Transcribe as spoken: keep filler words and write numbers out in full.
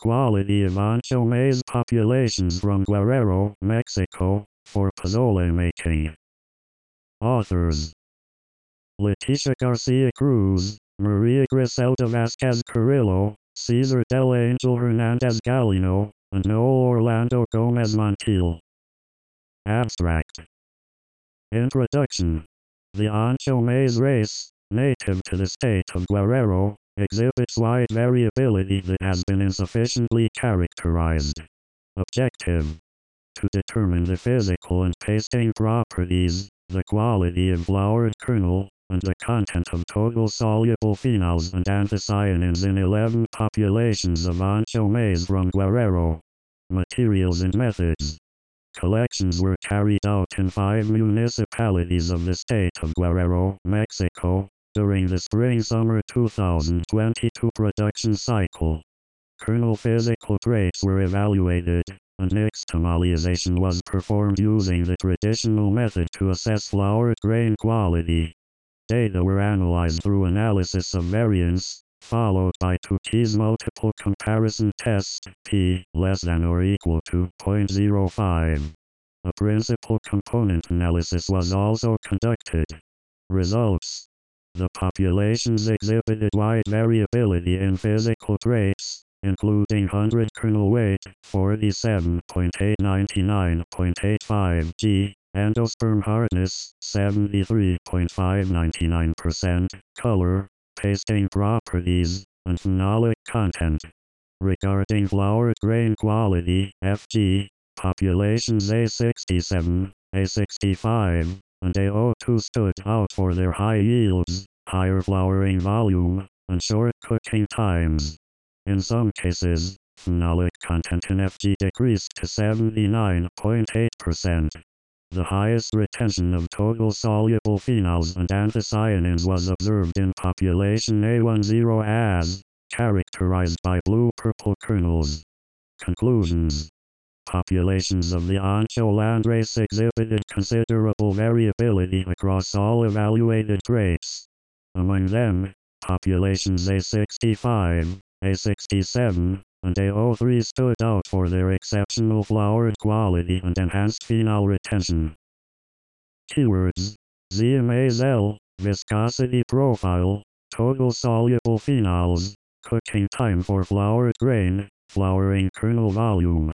quality of ancho maize populations from Guerrero, Mexico, for pozole making. Authors: Leticia Garcia Cruz, Maria Griselda Vasquez Carrillo, Cesar del Angel Hernandez Galino, and Noel Orlando Gomez Montiel. Abstract. Introduction. The ancho maize race, native to the state of Guerrero, exhibits wide variability that has been insufficiently characterized. Objective: to determine the physical and tasting properties, the quality of flour kernel, and the content of total soluble phenols and anthocyanins in eleven populations of ancho maize from Guerrero. Materials and methods. Collections were carried out in five municipalities of the state of Guerrero, Mexico, during the spring-summer two thousand twenty-two production cycle. Kernel physical traits were evaluated, and nixtamalization was performed using the traditional method to assess flour grain quality. Data were analyzed through analysis of variance, followed by two keys multiple comparison test, p less than or equal to zero point zero five. A principal component analysis was also conducted. Results: the populations exhibited wide variability in physical traits, including one hundred kernel weight, forty-seven point eight ninety-nine point eight five g, endosperm hardness, seventy-three point five nine nine percent, color, tasting properties, and phenolic content. Regarding flour grain quality, F G, populations A sixty-seven, A sixty-five, and A zero two stood out for their high yields, higher flowering volume, and short cooking times. In some cases, phenolic content in F G decreased to seventy-nine point eight percent. The highest retention of total soluble phenols and anthocyanins was observed in population A ten as, characterized by blue-purple kernels. Conclusions. Populations of the ancho landrace exhibited considerable variability across all evaluated traits. Among them, populations A sixty-five, A sixty-seven, and A zero three stood out for their exceptional flour quality and enhanced phenol retention. Keywords: Z M A Z L, viscosity profile, total soluble phenols, cooking time for flour grain, flowering kernel volume.